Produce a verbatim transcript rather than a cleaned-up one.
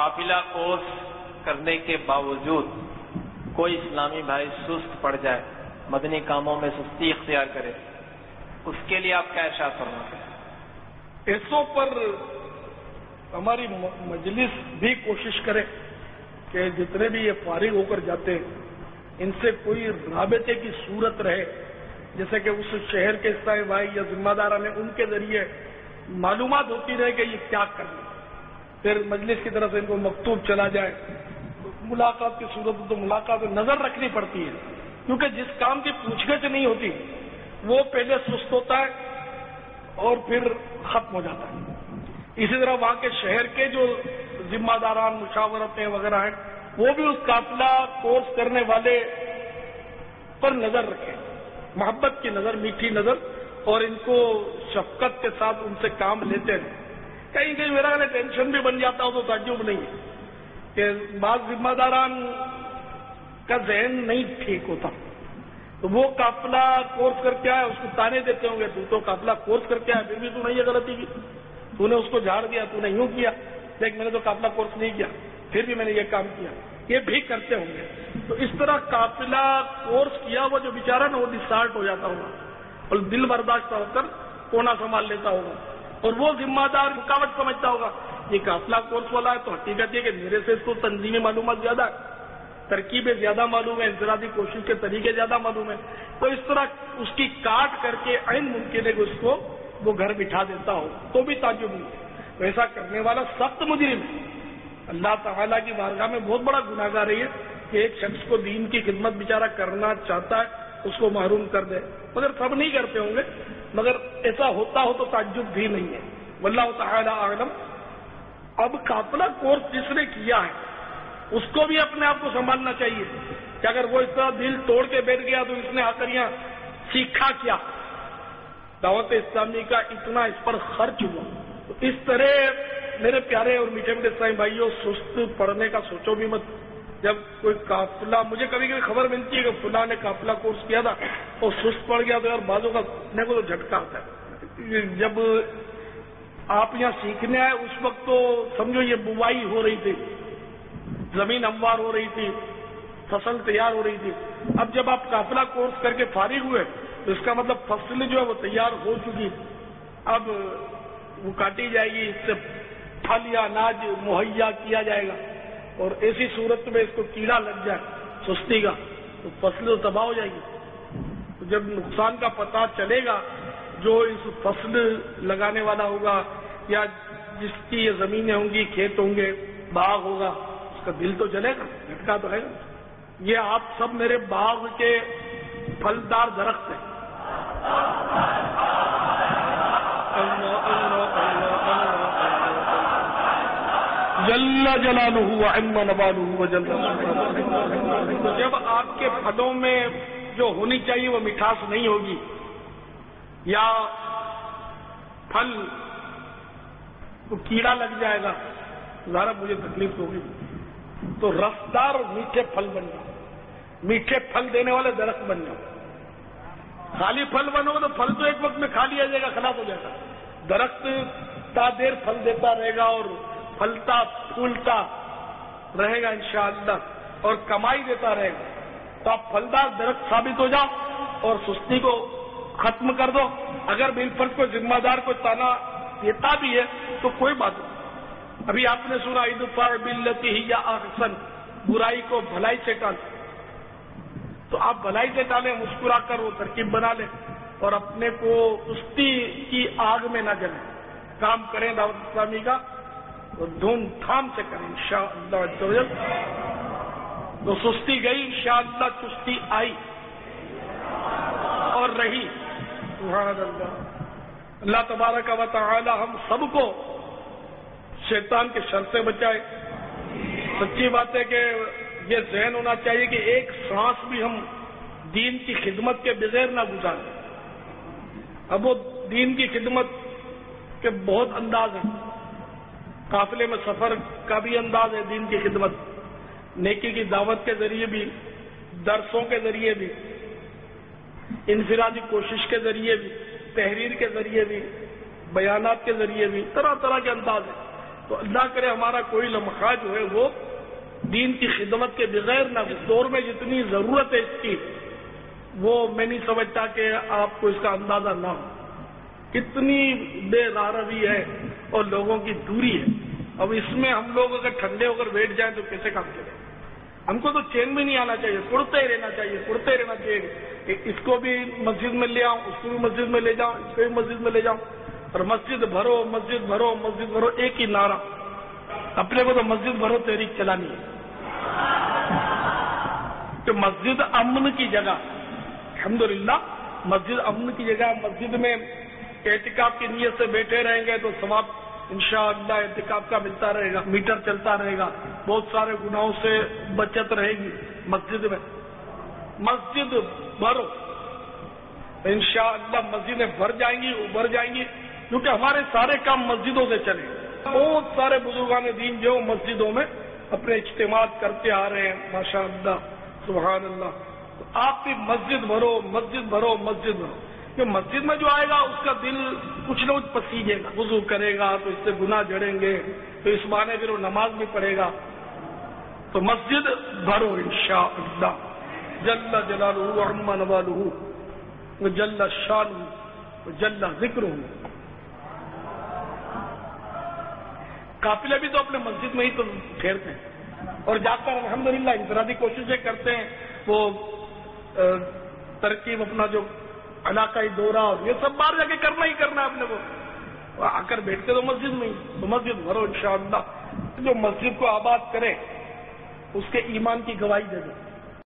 قافلہ کورس کرنے کے باوجود کوئی اسلامی بھائی سست پڑ جائے، مدنی کاموں میں سستی اختیار کرے، اس کے لیے آپ کیا ارشاد فرماتے ہیں؟ ایسوں پر ہماری مجلس بھی کوشش کرے کہ جتنے بھی یہ فارغ ہو کر جاتے ہیں ان سے کوئی رابطے کی صورت رہے، جیسے کہ اس شہر کے اسلامی بھائی یا ذمہ داران ان کے ذریعے معلومات ہوتی رہے کہ یہ کیا کرنا، پھر مجلس کی طرف سے ان کو مکتوب چلا جائے۔ ملاقات کی صورت تو ملاقات میں نظر رکھنی پڑتی ہے، کیونکہ جس کام کی پوچھ گچھ نہیں ہوتی وہ پہلے سست ہوتا ہے اور پھر ختم ہو جاتا ہے۔ اسی طرح وہاں کے شہر کے جو ذمہ داران مشاورتیں وغیرہ ہیں وہ بھی اس قافلہ کورس کرنے والے پر نظر رکھیں، محبت کی نظر، میٹھی نظر، اور ان کو شفقت کے ساتھ ان سے کام لیتے رہیں۔ کہیں کہیں میرا اگر ٹینشن بھی بن جاتا ہو تو تعجب نہیں ہے کہ بعض ذمہ داران کا ذہن نہیں ٹھیک ہوتا، تو وہ قافلہ کورس کر کے آئے اس کو تانے دیتے ہوں گے، تو تو قافلہ کورس کر کے آئے پھر بھی تو نہیں یہ غلطی کی، تو نے اس کو جھاڑ دیا، تو نے یوں کیا، دیکھ میں نے تو قافلہ کورس نہیں کیا پھر بھی میں نے یہ کام کیا، یہ بھی کرتے ہوں گے۔ تو اس طرح قافلہ کورس کیا وہ جو بیچارہ نا وہ ڈسارٹ ہو جاتا ہوگا اور دل برداشت ہو کر کونا سنبھال لیتا ہوگا، اور وہ ذمہ دار رکاوٹ سمجھتا ہوگا یہ قافلہ کورس والا ہے، تو حقیقت یہ کہ میرے سے اس کو تنظیمی معلومات زیادہ ہے، ترکیبیں زیادہ معلوم ہیں، انفرادی کوشش کے طریقے زیادہ معلوم ہیں، تو اس طرح اس کی کاٹ کر کے عین ممکن ہے کہ اس کو وہ گھر بٹھا دیتا ہو تو بھی تعجب نہیں۔ ایسا کرنے والا سخت مجرم ہے، اللہ تعالیٰ کی بارگاہ میں بہت بڑا گناہ گار ہے کہ ایک شخص کو دین کی خدمت بیچارہ کرنا چاہتا ہے اس کو محروم کر دے، مگر سب نہیں کرتے ہوں گے، مگر ایسا ہوتا ہو تو تعجب بھی نہیں ہے۔ واللہ تعالیٰ اعلم۔ اب قافلہ کورس جس نے کیا ہے اس کو بھی اپنے آپ کو سنبھالنا چاہیے کہ اگر وہ اس طرح دل توڑ کے بیٹھ گیا تو اس نے آ کر یہاں سیکھا کیا، دعوت اسلامی کا اتنا اس پر خرچ ہوا، تو اس طرح میرے پیارے اور میٹھے میٹھے اسلامی بھائیوں سست پڑھنے کا سوچو بھی مت۔ جب کوئی قافلہ، مجھے کبھی کبھی خبر ملتی ہے کہ فلاں نے قافلہ کورس کیا تھا اور سست پڑ گیا، تو یار بازوں کا اپنے کو تو جھٹکا آتا ہے۔ جب آپ یہاں سیکھنے آئے اس وقت تو سمجھو یہ بوائی ہو رہی تھی، زمین ہموار ہو رہی تھی، فصل تیار ہو رہی تھی۔ اب جب آپ قافلہ کورس کر کے فارغ ہوئے تو اس کا مطلب فصل جو ہے وہ تیار ہو چکی، اب وہ کاٹی جائے گی، اس سے پھل یا اناج مہیا کیا جائے گا، اور ایسی صورت میں اس کو کیڑا لگ جائے سستی کا تو فصل تو تباہ ہو جائے گی۔ تو جب نقصان کا پتہ چلے گا، جو اس فصل لگانے والا ہوگا یا جس کی یہ زمینیں ہوں گی، کھیت ہوں گے، باغ ہوگا، اس کا دل تو جلے گا، جھٹکا تو ہے گا۔ یہ آپ سب میرے باغ کے پھلدار درخت ہیں۔ جل جلالہ وعم نوالہ وجل۔ جب آپ کے پھلوں میں جو ہونی چاہیے وہ مٹھاس نہیں ہوگی، یا پھل کو کیڑا لگ جائے گا، ذرا مجھے تکلیف ہوگی، تو رسدار اور میٹھے پھل بن جاؤ، میٹھے پھل دینے والے درخت بن جاؤ۔ خالی پھل بنو گے تو پھل تو ایک وقت میں کھا لیا جائے گا، خلاص ہو جائے گا۔ درخت تا دیر پھل دیتا رہے گا اور پھلتا پھولتا رہے گا انشاءاللہ، اور کمائی دیتا رہے گا۔ تو آپ پھلدار درخت ثابت ہو جاؤ اور سستی کو ختم کر دو۔ اگر بالفرض کوئی ذمہ دار کوئی تانا دیتا بھی ہے تو کوئی بات نہیں۔ ابھی آپ نے سنا ادفع باللتی ہی احسن، برائی کو بھلائی سے ٹال، تو آپ بھلائی سے ٹالیں، مسکرا کر وہ ترکیب بنا لیں اور اپنے کو سستی کی آگ میں نہ جلیں، کام کریں دعوت اسلامی کا اور دھوم دھام سے کریں انشاءاللہ عز و جل۔ تو سستی گئی، انشاءاللہ چستی آئی اور رہی۔ سبحان اللہ۔ اللہ تبارک و تعالی ہم سب کو شیطان کے شر سے بچائے۔ سچی بات ہے کہ یہ ذہن ہونا چاہیے کہ ایک سانس بھی ہم دین کی خدمت کے بغیر نہ گزاریں۔ اب وہ دین کی خدمت کے بہت انداز ہیں، قافلے میں سفر کا بھی انداز ہے دین کی خدمت، نیکی کی دعوت کے ذریعے بھی، درسوں کے ذریعے بھی، انفرادی کوشش کے ذریعے بھی، تحریر کے ذریعے بھی، بیانات کے ذریعے بھی، طرح طرح کے انداز ہیں۔ تو اللہ کرے ہمارا کوئی لمحہ جو ہے وہ دین کی خدمت کے بغیر نہ، اس دور میں جتنی ضرورت ہے اس کی وہ میں نہیں سمجھتا کہ آپ کو اس کا اندازہ نہ ہو. کتنی بے راروی ہے اور لوگوں کی دوری ہے. اب اس میں ہم لوگ اگر ٹھنڈے ہو کر بیٹھ جائیں تو کیسے کام کریں؟ ہم کو تو چین میں نہیں آنا چاہیے، پڑھتے ہی رہنا چاہیے، پڑھتے ہی رہنا چاہیے. اس کو بھی مسجد میں لے آؤں، اس کو بھی مسجد میں لے جاؤں، اس کو بھی مسجد میں لے جاؤں، اور مسجد بھرو مسجد بھرو مسجد بھرو، ایک ہی نعرہ. اپنے کو تو مسجد بھرو تحریک چلانی ہے. تو مسجد امن کی جگہ، الحمدللہ مسجد امن کی جگہ. مسجد میں اعتکاف کی نیت سے بیٹھے رہیں گے تو ثواب انشاءاللہ اعتکاف کا ملتا رہے گا، میٹر چلتا رہے گا، بہت سارے گناہوں سے بچت رہے گی. مسجد میں مسجد بھرو، انشاءاللہ مسجدیں بھر جائیں گی، ابھر جائیں گی، کیونکہ ہمارے سارے کام مسجدوں سے چلے. بہت سارے بزرگان دین جو مسجدوں میں اپنے اجتماعات کرتے آ رہے ہیں، ماشاءاللہ سبحان اللہ. تو آپ بھی مسجد بھرو مسجد بھرو مسجد بھرو. کہ مسجد میں جو آئے گا اس کا دل کچھ نہ کچھ پسیجے گا، وضو کرے گا تو اس سے گناہ جڑیں گے، تو اس بہانے پھر وہ نماز بھی پڑھے گا. تو مسجد بھرو انشاءاللہ. جل جلالہ وعم نوالہ وجل شانہ وجل ذکرہ. قافلے بھی تو اپنے مسجد میں ہی تو ٹھہرتے ہیں اور جا کر الحمدللہ انفرادی کوششیں کرتے ہیں. وہ ترکیب اپنا جو علاقائی دورہ اور یہ سب باہر جا کے کرنا ہی کرنا ہے اپنے کو. آ کر بیٹھتے تو مسجد میں ہی. تو مسجد بھرو انشاءاللہ. جو مسجد کو آباد کرے اس کے ایمان کی گواہی دے دو.